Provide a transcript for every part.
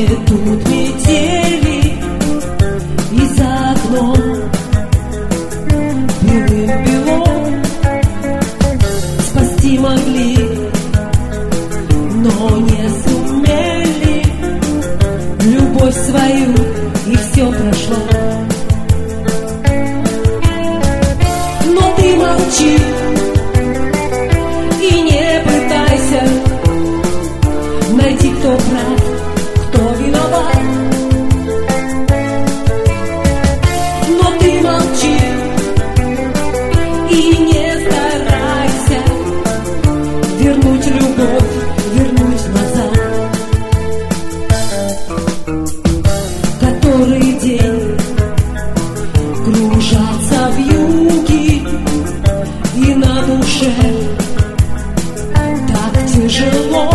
метут метели, и за окном белым-белом спасти могли, но не сумели любовь свою, и все прошло. Но ты молчи и не пытайся найти, кто прав, кто виноват. Но ты молчи и не старайся вернуть любовь, вернуть назад. Который день кружатся вьюги, и на душе так тяжело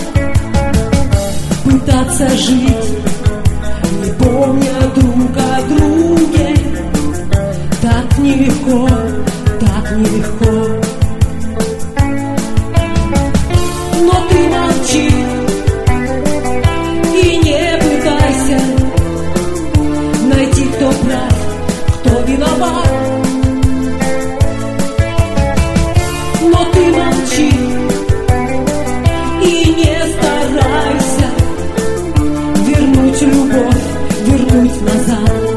пытаться жить, не помня друг о друге. Так нелегко, так нелегко. Но ты молчи и не пытайся найти, кто прав, кто виноват. Но ты молчи и не старайся вернуть любовь, вернуть назад.